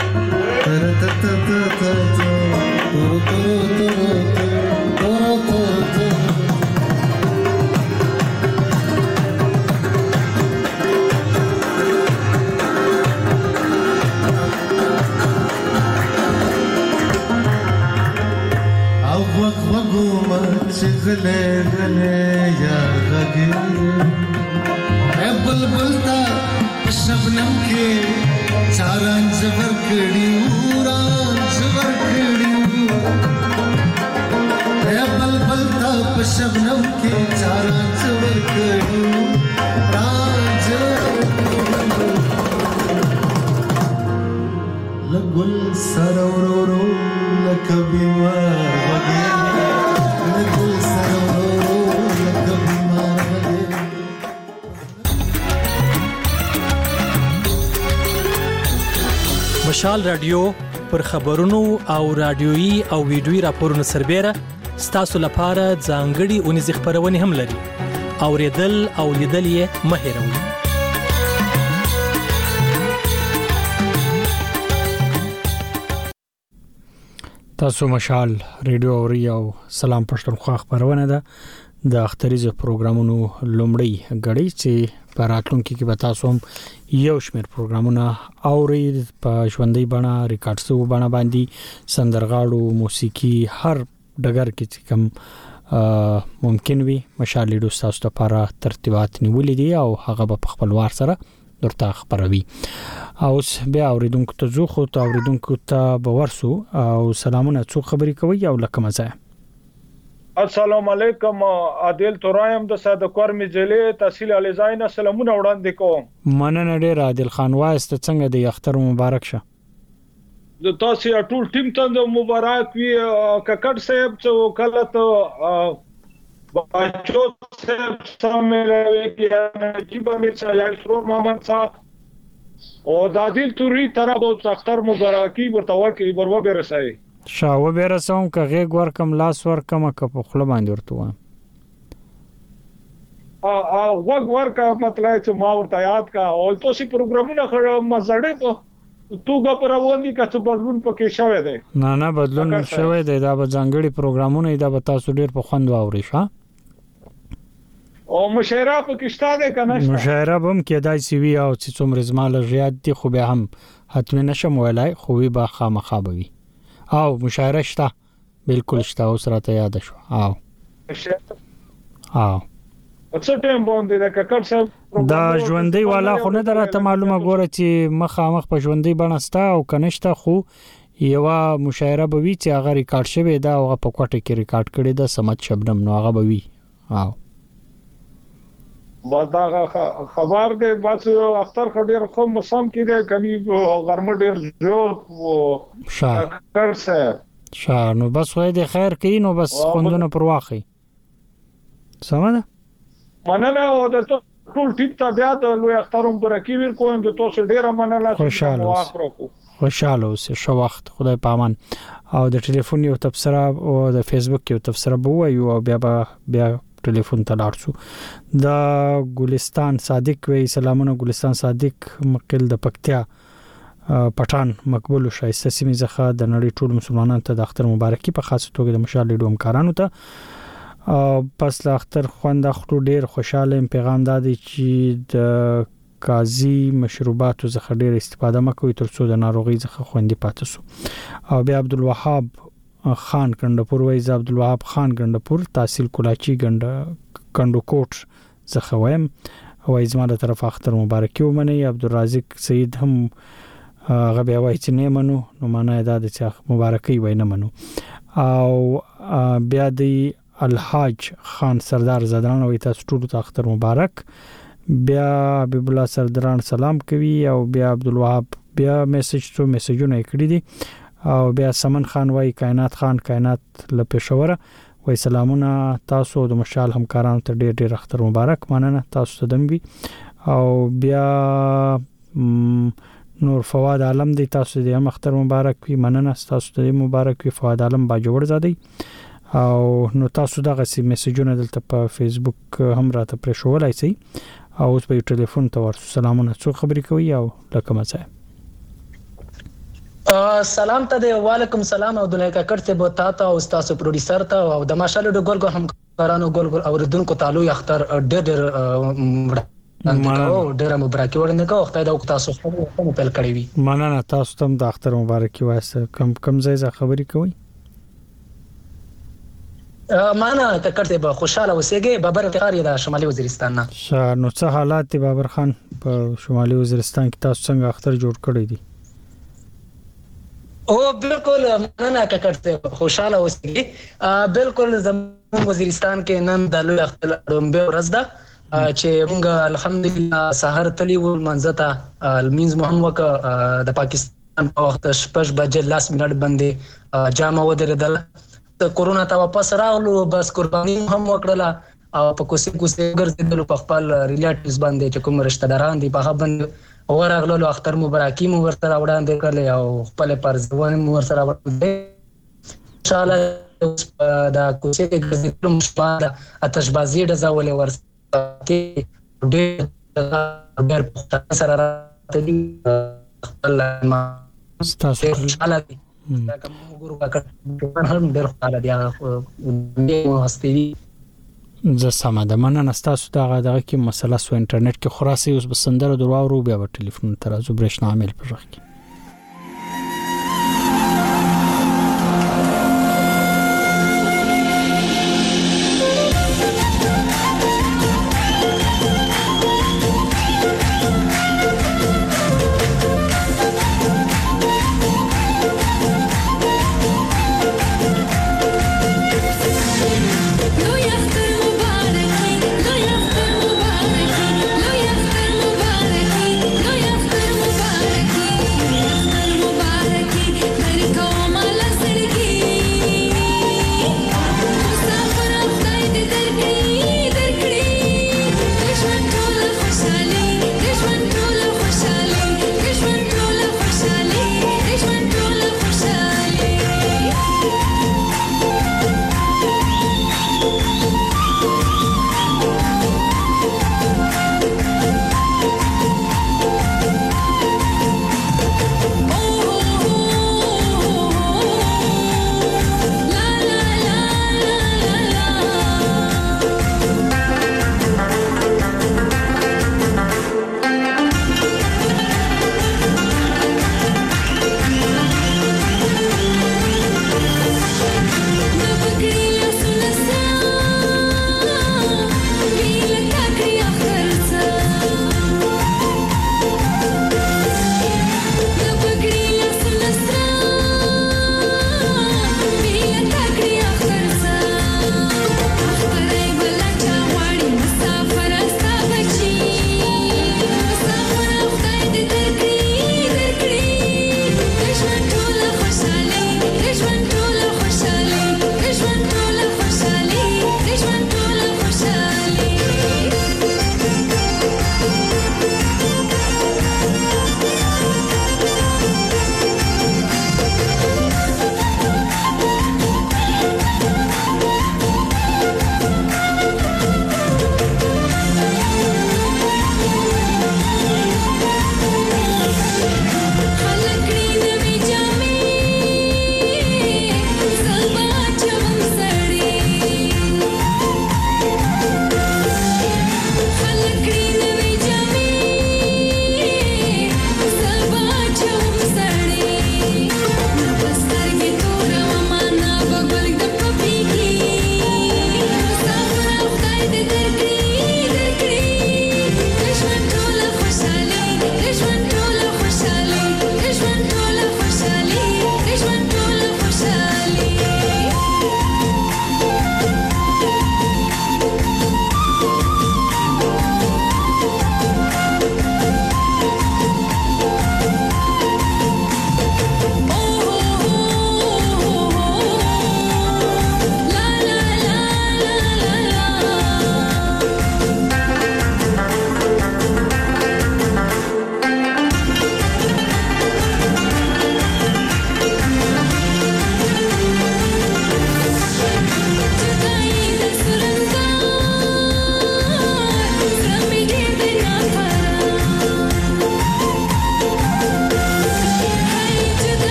غلے غلے یا غگے اے بلبل تا شبنم کے چاران زبر کڑی وران زبر کڑی اے بلبل تا شبنم کے چاران زبر کڑی راج لگل سرورو لکبی مار غگے مشال رادیو پر خبرونو او رادیوي او ویډیوي راپورونو سربېره ستاسو لپاره ځانګړي اونیز خبرونه هم لري اوریدل او لیدل یې مه هېروئ تاسو مشال ریډیو اوري او سلام پښتونخوا خبرونه ده د اختریزو پروګرامونو لومړی غړي چې په راتلونکي کې به تاسو هم یو شمېر پروګرامونه اوري په ژوندۍ بڼه ریکارډ شوی بڼه باندې سندرغاړو موسیقي هر ډګر کې کوم ممکن وي مشال ریډیو تاسو لپاره ترتیبات نیولې دي او هغه په خپل وار سره درته خبروي اوس بیا اوریدونکو ته زو خو ته اوریدونکو ته باورسو او سلامونه څو خبري کوي او لکه مزه السلام علیکم عادل تورایم د صادقور مجلې تحصیل علیزاین سلامونه وړاندې کوم مننه ډیر عادل خان وایست څنګه د اختر مبارک شه د تاسو ټول ټیم ته مبارک وي ککړ صاحب څو کله ته بچو صاحب سملوي کې نجیب امیر صاحب سرور محمد صاحب او د عادل توري طرف د اختر مبارکي ورته ورکړي برو به رسای شاو به رسوم کغه ورکم لاس ورکم کپ خپل باندې ورته ورکا مطلب چې ما ورته یاد کا او تاسو پروګرامونه خړ مزړې په توګه پروندي کا څه بدلون پکې شوه دی نه بدلون شوه دی دا به ځانګړي پروګرامونه دا به تاسو ډیر په خوند واوري ښه او مشاعره پکې شته کنه مشاعره هم کېدای سی وی او چې څومره زماله زیات دي خو به هم حتمی نشم ویلای خو وی با خامخابوي او مشاعره شته بالکل شته اوس راته یاد شو او څه ټیم باندې دا ککړ صاحب دا ژوندۍ والا خو نه درته معلومه ګوره چې مخامخ په ژوندۍ بڼستا او کنيشته خو یو مشاعره به وی چې هغه ریکارډ شوی دا او په کوټه کې ریکارډ کړی دا سمت شبنم نو هغه به وی او دا خبر دی بس اختر خډیر خو موسم کې دی کمی غرمه ډیر زیات ککړ صاحب نو بس وای د خیر کین نو بس خوندونه پر واخی سمه مننه او د ټول ټیپ ته بیا د لوی اخترون برکی ور کوم د تاسو ډیره مننه خوشاله اوسه شو وخت خدای پامان او د ټلیفون یو تبصره او د فیسبوک یو تبصره بو یو بیا ټلیفون ته لاړ شو د ګلستان صادق وی سلامونه ګلستان صادق مقل د پکتیا پټان مقبول شایسته سیمه زخه د نړۍ ټول مسلمانانو ته د اختر مبارکي په خاص توګه د مشال لیډو همکارانو ته پس د اختر خوند اختر ډیر خوشاله پیغام دادی چې د قاضي مشروباتو څخه ډیر استفاده مکوي ترڅو د ناروغي څخه خوندي پاتې شو او بیا عبدالوهاب خان کندپور وایي عبدالوهاب خان کندپور تحصیل کولاچی کندوکوټ څخه وایم وایي زما د طرف اختر مبارکي ومني عبدالرازق سید هم غبي وایي چې نه منو نو معنی دا د مبارکي وای نه منو او بیا د الحاج خان سردار زدران وایي تاسو ټول ته اختر مبارک بیا حبیب الله سردران سلام کوي او بیا عبدالوهاب بیا میسجونه کړی دي او بیا سمن خان وای کائنات خان کائنات له پېښوره وای سلامونه تاسو د مشال همکارانو ته ډېر ډېر اختر مبارک مننه تاسو ته دمبي او بیا نور فواد عالم دی تاسو دې هم اختر مبارک وي مننه تاسو ته مبارک وي فواد عالم باجوړ زادي او نو تاسو دغه سي میسجونه دلته په فیسبوک هم راته پرې شوولای شي او اوس په ټلیفون ته ورسو سلامونه څو خبرې کوي او لکه مزه سلام ته دی وعلیکم سلام او دنیا کا کړته بو تا او تاسو پروډوسر ته او د ماشالو د ګول هم کارانو ګول اوردونکو تعالو اختر ډېر ډېر مبارک ورنه کو خدای دا تاسو خو پیل کړی وي مننه تاسو ته د اختر مبارک وایسته کم ځای خبرې کوي معنا کړته به خوشاله اوسېږي بابر افتخار د شمالي وزیرستان نه نو څه حالات دی بابر خان په شمالي وزیرستان کې تاسو څنګه اختر جوړ کړی دی او بالکل مننه کړته خوشاله اوسېږي بالکل زموږ وزیرستان کې نن د لوی اختر دومبه ورځ ده چې موږ الحمدلله سحر تلی ول منځته المینز محمد د پاکستان په وخت 6:10 منټ باندې جامه ودرېدل د کورونا ته واپس راغلو بس قرباني هم وکړه او په کوسي ګرځیدل په خپل ریلیټیوز باندې چې کوم رشتہ داران دي په هغه باندې ورغلو اختر مبارکي مو ورته وړاندې کړل او خپل پرځوان مو ورته وړاندې ان شاء الله دا کوسي ګرځیدل مشبال اتشبازي د زاولې ورته کې ډېر سره راځي الله تاسو خوشاله دي دا کوم ګورو کړه هم ډېر خوشاله دي هغه هستي زه سم ده مننه تاسو دغه کې مسله سو انټرنیټ کې خلاصي اوس بسندره درواورو بیا په ټلیفون ترازو برښنا عامل پرخ کې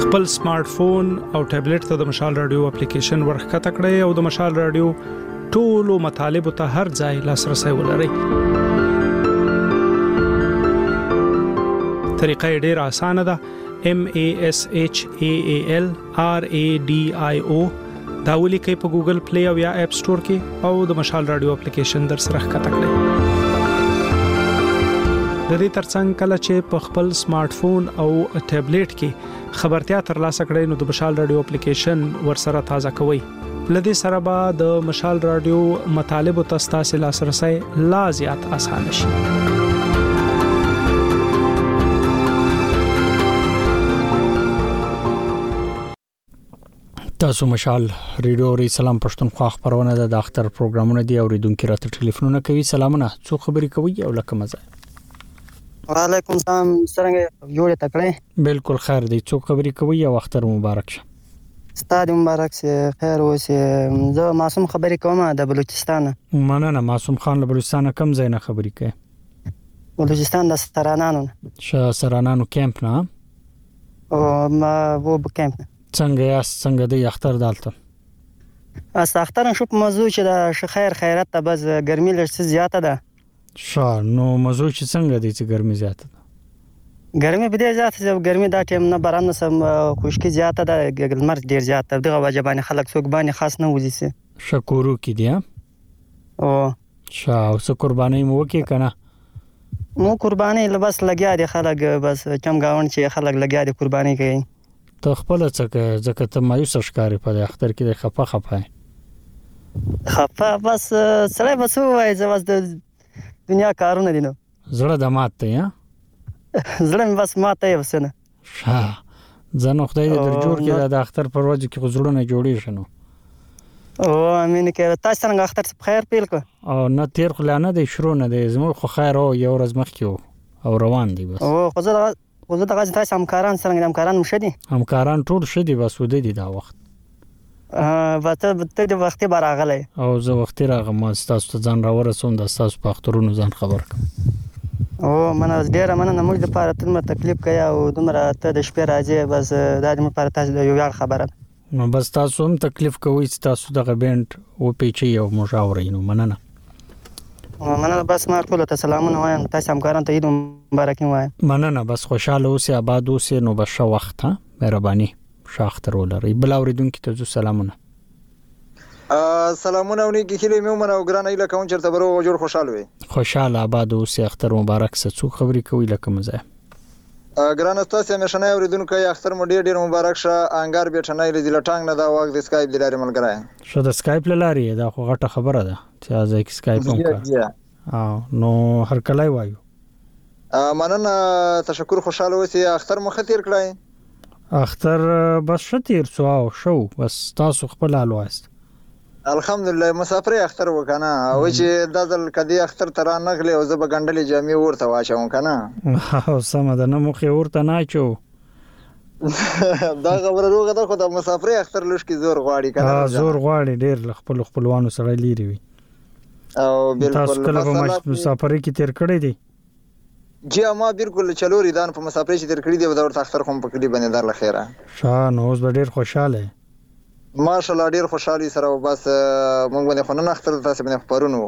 خپل سمارټ فون او ټابلیټ ته د مشال رادیو اپلیکیشن ورخکته کړئ او د مشال رادیو ټولو مطالبه ته هر ځای لاسرسي ولرئ. طریقه ډیره اسانه ده. MASHALRADIO دا ولیکئ په ګوګل پلی او یا اپ سٹور کې او د مشال رادیو اپلیکیشن در سره ښکته کړئ. د دې ترڅنګ کله چې په خپل سمارټ فون او ټابلیټ کې خبرتیا ترلاسه کړئ نو د مشال رادیو اپلیکیشن ورسره تازه کوئ. لدې سره به د مشال رادیو مطالب او تاسو لاسرسي لا زیات اسانه شي. تاسو مشال ریډیو ری سلام پښتونخوا خبرونه د اختر پروګرامونه دی اوریدونکو راته ټلیفونونه کوي. سلامونه، څو خبرې کوي او لکه مزه. وعلیکم السلام، څنګه جوړه تکړه؟ بالکل خیر دی. څو خبرې کوي او اختر مبارک شه. ستاسو مبارک شه، خیر اوسه. زه معصوم خبرې کوم د بلوچستان. مننه معصوم خان له بلوچستان کم ځای نه خبرې کوي. بلوچستان د سرانانو سرانانو کیمپ نه او ما وو کیمپ. څنګه یاست؟ څنګه دی اختر دالته؟ اختر شو په موضوع چې د خیر خیرات ته بس ګرمي لږ زیاته ده. نو موضوع چې څنګه دی چې ګرمي زیاته ده؟ ګرمي به ډیر زیاته ده. ګرمي دا ټیم نه باران سم خوشکی زیاته ده. ګلمر ډیر زیاته ده. دغه وجه باندې خلک څوک باندې خاص نه وځي سي. شکورو کې دی او څو قرباني مو وکي کنه؟ مو قرباني لباس لګیا دي خلک، بس چم گاون چې خلک لګیا دي قرباني کوي. ته خپل ځکه ته مایوس ښکاری په اختر کې د خفه بس سره بس وای زواز د دنیا کارونه دي نو زړه د ماته یا زړه بس ماته یې وسنه ځنه خدای دې در جوړ کړي د اختر پر ورځ کې غزړونه جوړی شنو. او امين کې تاسو څنګه اختر په خیر پیل کو؟ او نه تیر خلانه د شروع نه دی زمو خو خیر او یو ورځ مخکې او روان دي بس. او خو زه د غاز تاسو همکاران څنګه همکاران مشدي؟ همکاران ټول شدي بس ودی دي دا وخت. ته د وختي براغله او زه وختي راغم تاسو ته ځان را ورسوم د تاسو په اخترونو ځان خبر کوم. او منه ډیره مننه موږ د پاره تر تکلیف کیا او دومره ته د شپې راځي بس دا د لپاره تاسو د یو یار خبره نو بس تاسو هم تکلیف کوئ چې تاسو دغه بینډ او پیچي او مشاورینو. مننه بس ما ټول ته سلامونه وایم. تاسو همکاران ته عید مبارک وایم. مننه بس خوشاله اوسئ آباد اوسئ. نو بس ښه وخت مهرباني شاختر ولري. بل اوریدونکو ته سلامونه. سلامونه ونی کې هلي مې ومنه او ګران ایله کوم چرته برو جوړ خوشاله وي. خوشاله آباد اوسئ. اختر مبارک. څه خبرې کوي لکه مزه. ګران تاسو مشنه اوریدونکو اختر مو ډیر مبارک شه. انګار بیٹنای لدی لټانګ نه دا واګ د سکایپ د لارې ملګری شو. د سکایپ لارې دا خو غټه خبره ده چې ځکه سکایپ هم نو هر کله وایو. مننه تشکر خوشاله اوسئ. اختر مو خطر کړای؟ اختر بس شتیر شو بس تاسو خپل حال واست؟ الحمدلله مسافر اختر وکنه او چې دازل کدی اختر تر نغلی او زب غندلې جامې ورته واچوم کنه. او سم ده نه مخې ورته نه چو دا خبره روغه ده خو د مسافر اختر لږ کی زور غواړي کنه. زور غواړي ډیر خپلوانو سره لیری وي. او بالکل تاسو کله په مسافر کې تیر کړی دی؟ جی ما بالکل چلوري دان په مسافر کې تیر کړی دی. د ورته اختر کوم په کلی باندې در لخيره شان اوس به ډیر خوشاله ماشاءالله ډیر خوشحالي سره بس موږ باندې خو نه اختر تاسو باندې پرونو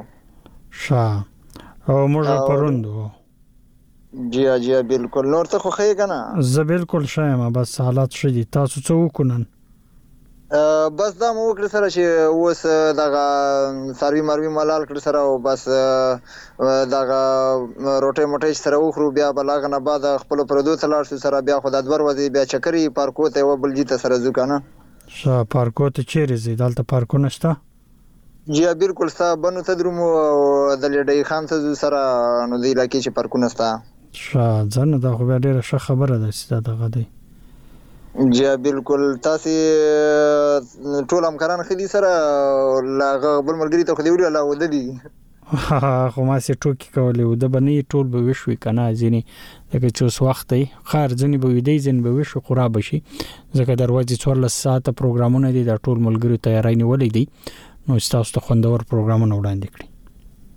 او موږ پروندو. جی بالکل نور ته خو خې کنه. زه بالکل شایم بس حالات شدي. تاسو څه وکړن؟ بس دا مو وکړ سره چې اوس دغه سروي مروي ملال کړ سره او بس دغه روټي موټي سره وخرو بیا بلاغ نه بعد خپل پردو تلار سره بیا خدای دور وځي بیا چکرې پارکو ته و بل جته سره ځکنه. پارکو ته چیرې زی دلته پارکو نشته؟ جی بالکل ستا بنو تدرمو د لډي خان ته سره نو دی لکه چې پارکو نشته. ځنه دا خو ډیره ښه خبره ده چې دا دغه دی. جی بالکل تاسو ټول همکاران خدي سره لاغه بل ملګری ته خدي ویل الله ودی خو ما سي ټوکی کولې و د بنې ټول به وشوي کنه ځینی لکه چې اوس وخت دی خیر ځینی به ویدي ځین به وشو خراب شي ځکه دروازې 14 ساعته پروګرامونه دي د ټول ملګرو تیاری نیولې دي نو تاسو ته خوندور پروګرامونه وړاندې کړی.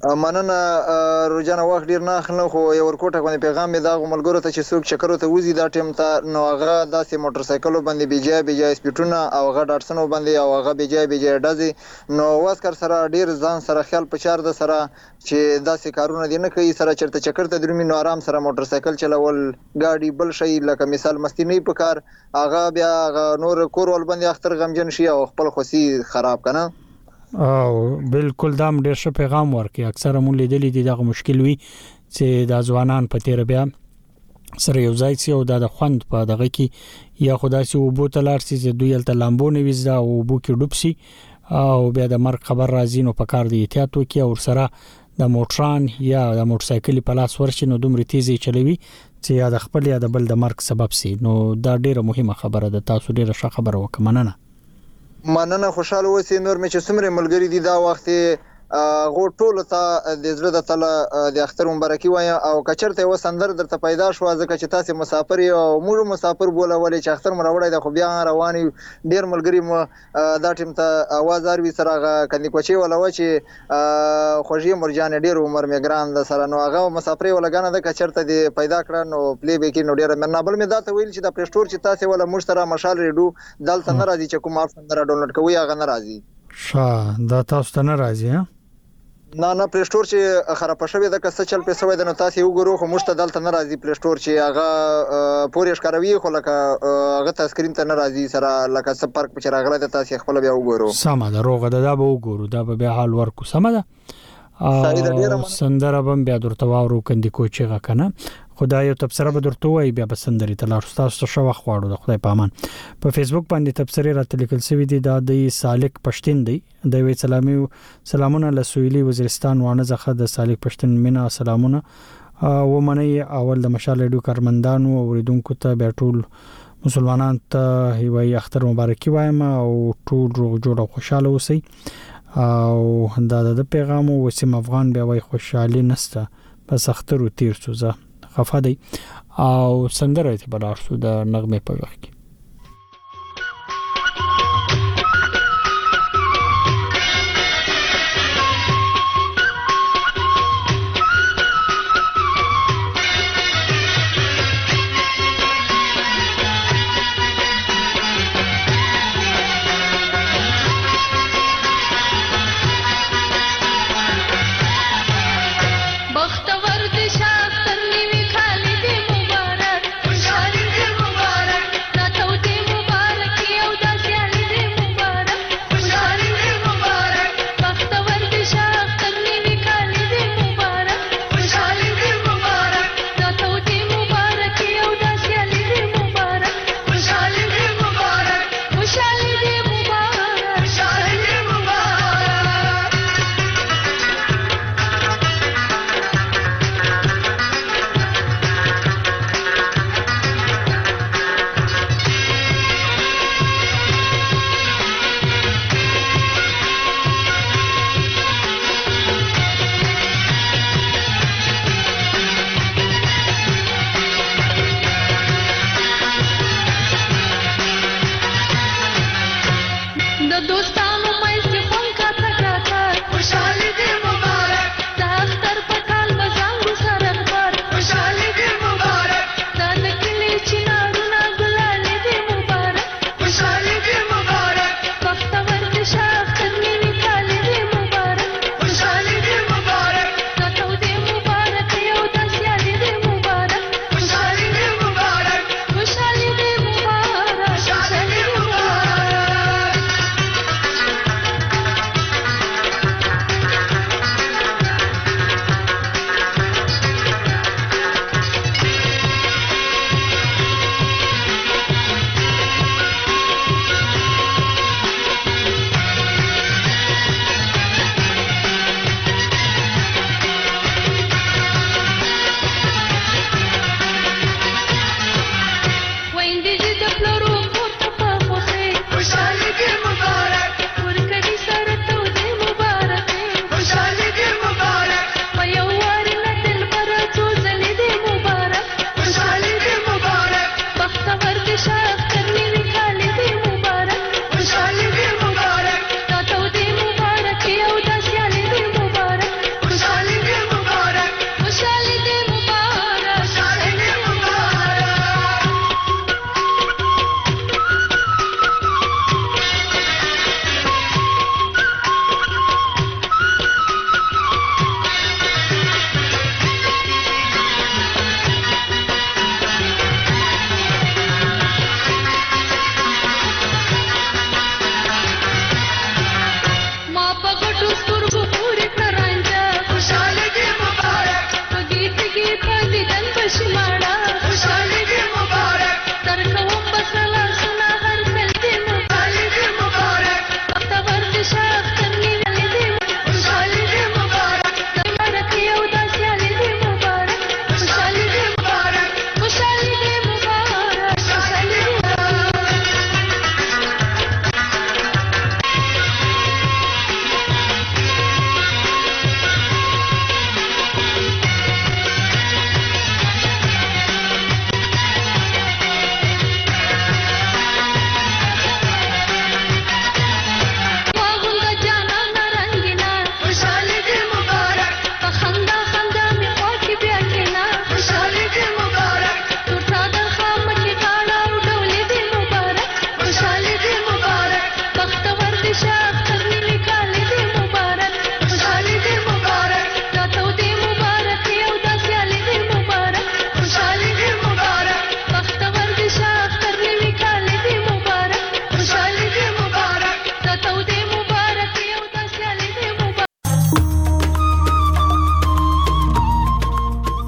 مننه روزانه وخت ډیر نه اخلم خو یو ورکوټه باندې پیغام می دا ملګرو ته چې څوک چکر ته وزي دا ټیم ته نو هغه داسې موټر سایکل باندې بیجای سپیټونه او هغه ډاټسن باندې او هغه بیجای ډزي نو واسکر سره ډیر ځان سره خیال پچار د سره چې داسې کارونه دي نه کوي سره چرته چکر ته درومي نو آرام سره موټر سایکل چلول گاډي بل شي لکه مثال مستی نه پکار هغه بیا نور کور ول باندې اختر غمجن شي او خپل خوسي خراب کنه او بالکل دام ډیر ښه پیغام ورکي اکثره مونږ لیدلې دي دغه مشکل وي چې د ځوانان په تیر بیا سره یو ځای سي او د خوند په دغه کې یا خدای سي وبو تلار سي چې دوی تل لامبونه وزدا او وبو کې ډوب سي او بیا د مرګ خبر راځي نو په کار دی احتیاط وکي او سره د موټران یا د موټر سایکل په لاس ورشي نو دومره تیزی چلوي چې یا د خپل یا د بل د مرګ سبب سي نو دا ډیره مهمه خبره ده تاسو ډیره ښه خبره وکمننه مننه خوشاله اوسئ نور مې چې څومره ملګری دي دا وخت غو ټول ته د زړه د تله د اختر مبارکي وایم او کچرته وسندر درته پیدا شو ځکه چې تاسو مسافر یو موږ مسافر بولولې چې اختر مروړی د خو بیا رواني ډیر ملګری مو دا ټیم ته आवाज اروي سره کندي کوچي ولا و چې خوږی مرجان ډیر عمر میګران د سره نو هغه مسافر ولګانه د کچرته دی پیدا کړ نو پلی بیک نو ډیر منابل می دا ته ویل چې د پلی سٹور چې تاسو ولا مشترا مشال ریډو دلته ناراضي چې کوم اپ سندره ډاونلوډ کوي هغه ناراضي ښه دا تاسو ته ناراضي ها نه پلی سٹور چې خراب شوی د کس چل پیسې وای د نو تاسو وګورو خو مشته دلته ناراضي پلی سٹور چې هغه پوریش کاروي خو لکه هغه تاسکرین ته ناراضي سره لکه سپارک په چرغله د تاسو خپل بیا وګورو سم ده روغه ده به وګورو دا به حال ورکو سم ده سندره بم بیا درته واورو کندي کوچي غکنه خدای یو تبصره به درته وای بیا بسندري تلار تاسو شو خواړو د خدای پامان په فیسبوک باندې تبصره راته لیکل شوی دی د سالک پښتين دی د وی سلامونه لسویلی وزیرستان وانه زخه د سالک پښتين مینا سلامونه و منی اول د مشال ډو کارمندانو اوریدونکو ته بیا ټول مسلمانان ته وی اختر مبارکي وایم او ټول روغ جوړ او خوشاله اوسئ او دا پیغام وسیم افغان بیا وی خوشحالي نسته بس اختر و تیر سوزه خفه دی او سندره ته بلار سو د نغمه په وخت کې نت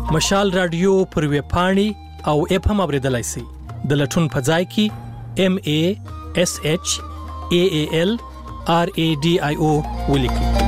مشال رادیو پر ویب پاڼې او اپ هم اوریدلای شئ د لټون په ځای کې MASHAALRADIO ولیکئ